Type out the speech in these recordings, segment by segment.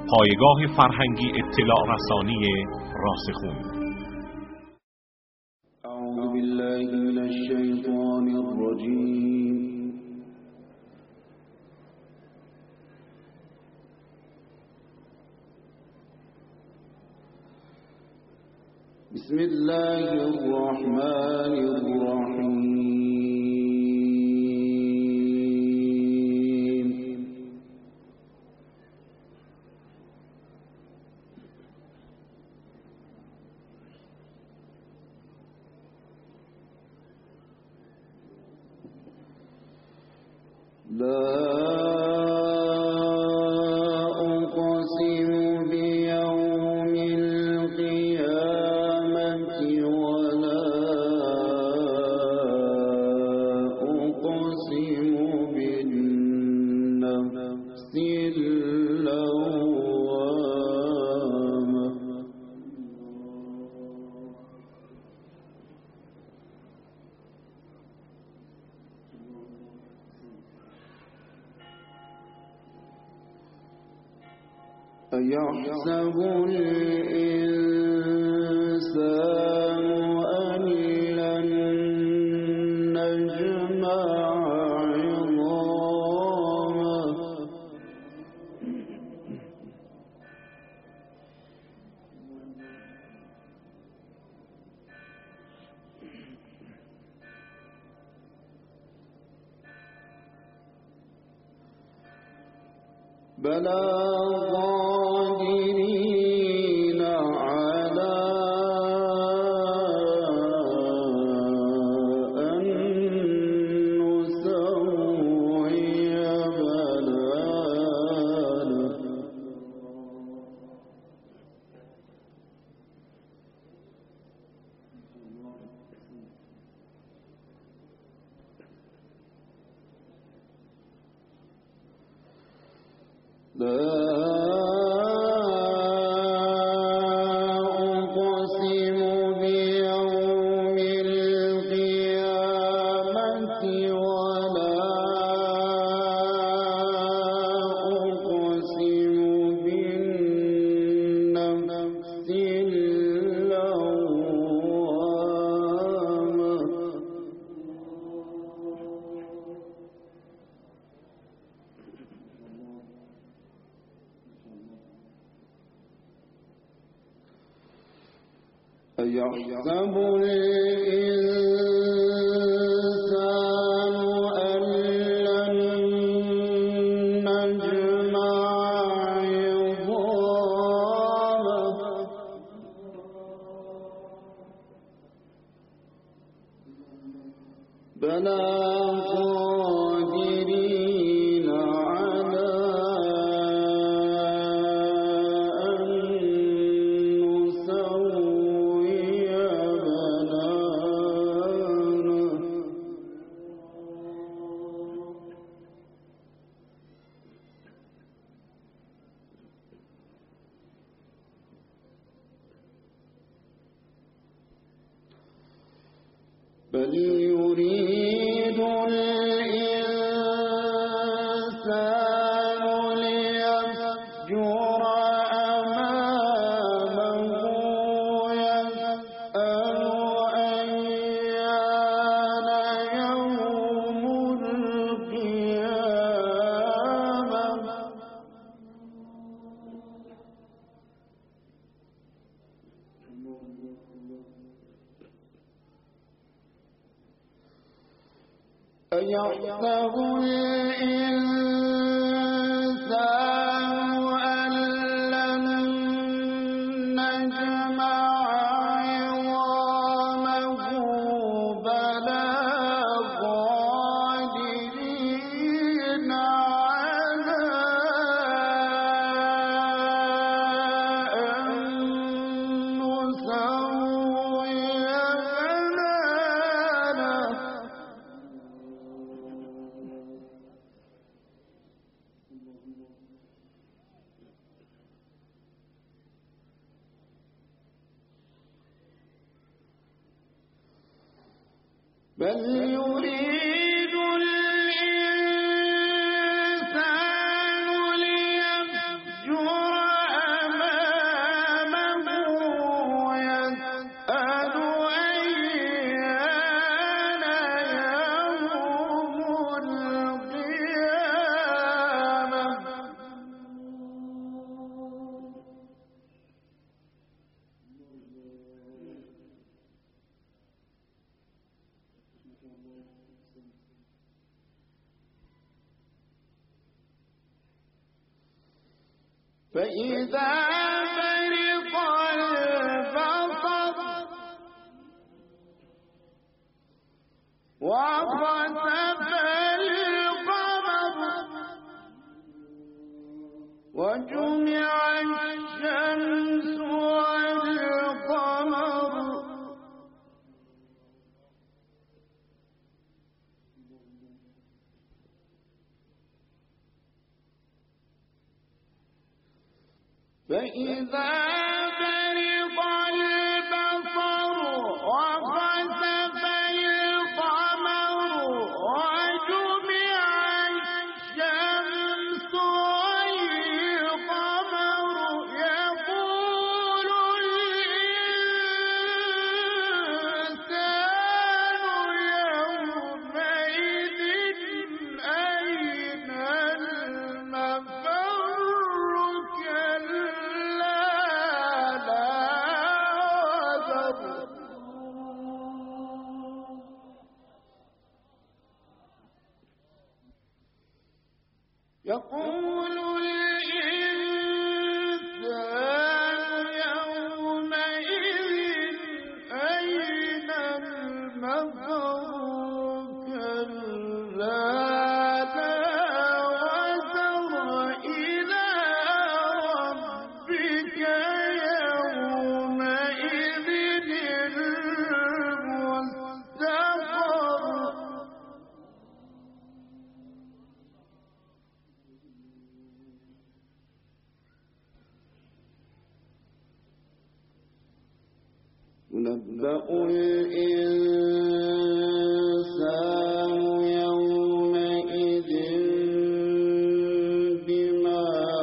پایگاه فرهنگی اطلاع رسانی راسخون. اعوذ بالله من الشیطان الرجیم. بسم الله الرحمن الرحیم. لا أقسم بيوم القيامة ولا أقسم بالنفس اللوامة. أيحسب الإنسان أن لن نجمع عظامه. بلى قادرين على أن نسوي بنانه. لا أقسم بيوم القيامة ولا أقسم بالنفس اللوامة. أيحسب الإنسان أن لن نجمع عظامه. بلى قادرين على أن نسوي بنانه. بل يريد الإنسان ليفجر أمامه يسأل أيان يوم القيامة. أيحسب الإنسان أن لن نجمع عظامه. بلى قادرين على أن نسوي بنانه. بل يريد الإنسان ليفجر فإذا برق البصر وخسف القمر وجمع الشمس والقمر فإذا برق البصر وخسف القمر وجمع الشمس والقمر يقول الإنسان يومئذ أين المفر كلا لا وزر يقول الإنسان يومئذ أين المفر كلا لا وزر إلى ربك يومئذ المستقر ينبأ الإنسان يومئذ بما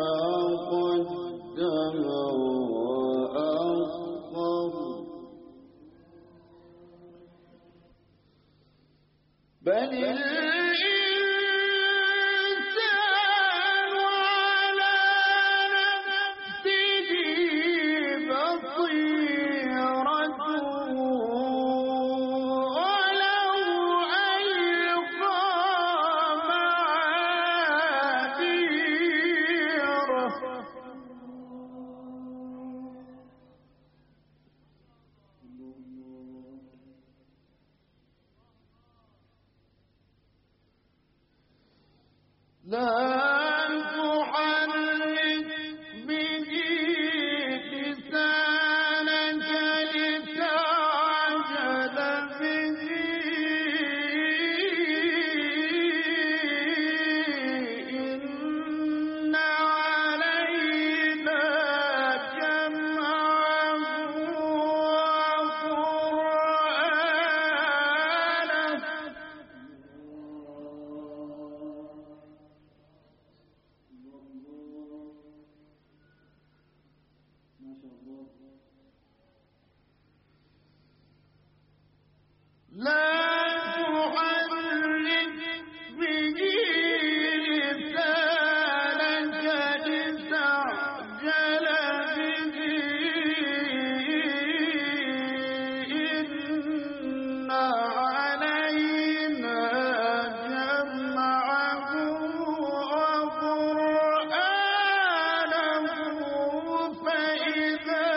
قدم وأخر بل الإنسان على نفسه بصيرة ولو ألقى معاذيره لا تحرك به لسانك لتعجل به إن علينا جمعه لا تحرك به لسانك لتعجل به إن علينا جمعه وقرآنه فإذا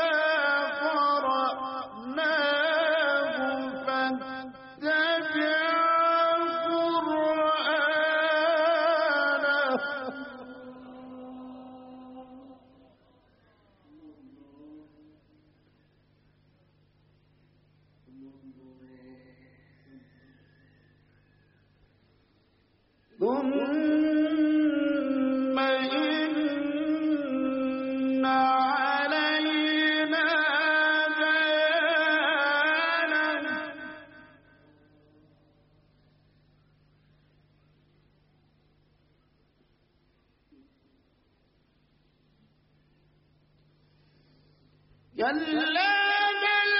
قرأناه فاتبع قرآنه ثم إن علينا بيانه كلا بل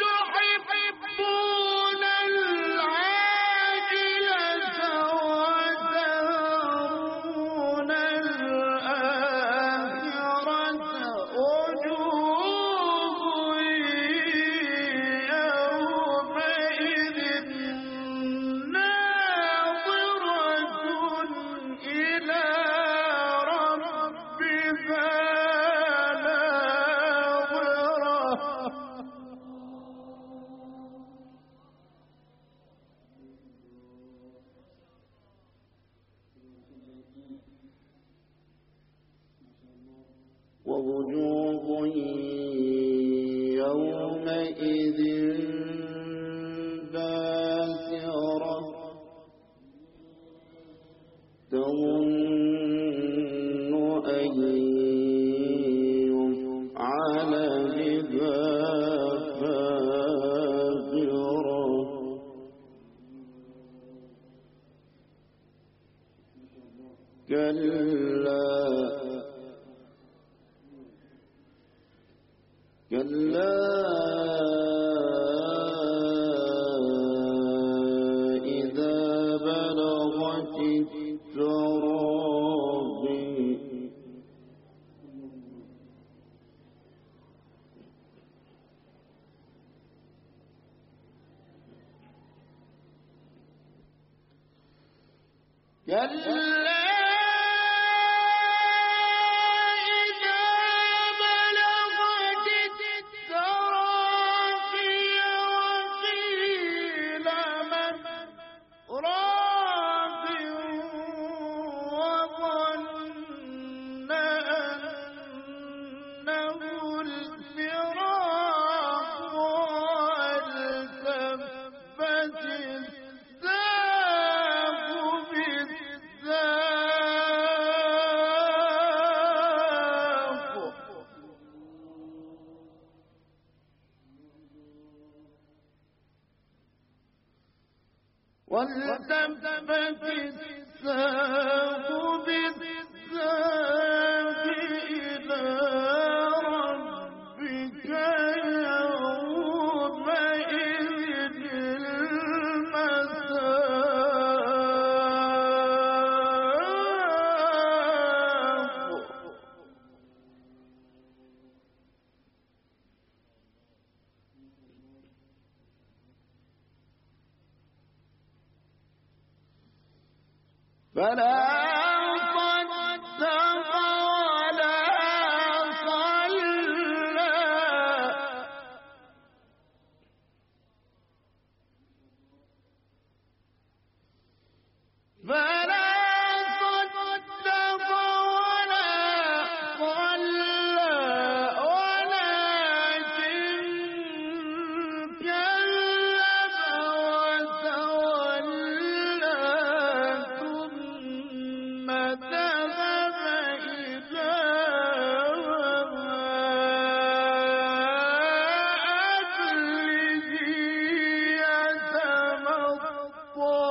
تحبون العاجلة وتذرون الآخرة وجوه يومئذ ناظرة إلى ربها ووجوه يومئذ باسرة تظن أن يفعل بها فاقرة كلا إذا بلغت التراقي كلا والتفت الساق بالساق إلى ربك يومئذ المساق فلا صدق ولا صلى فلا صدق ولا صلى ولكن كذب وتولى ثم ذهب إلى أهله يتمطى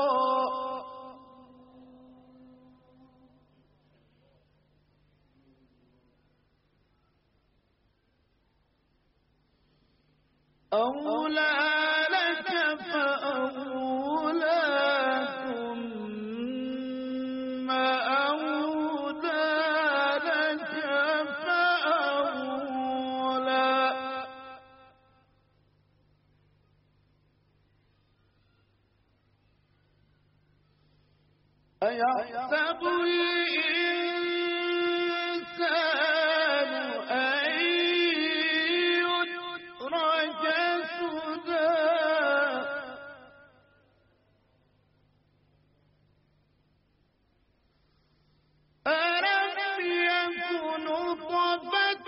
أولى لك فأولى ثم أولى لك فأولى أيحسب الإنسان أن يترك سدى ألم يكن نطفة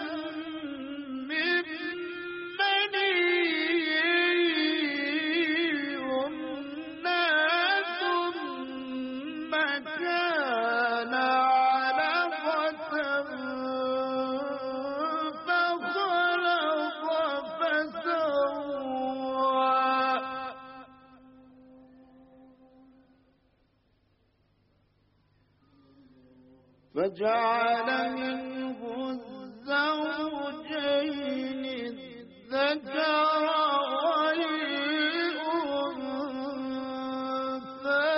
من مني يمنى ثم كان علقة فخلق فسوى فجعل منه الزوجين الذكر والأنثى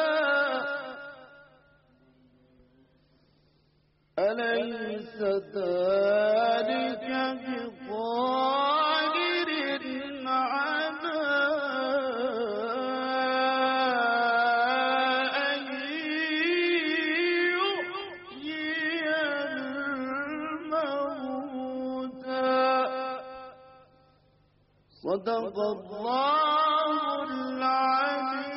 أليس ذلك بقادر على أن يحيي الموتى صدق الله العظيم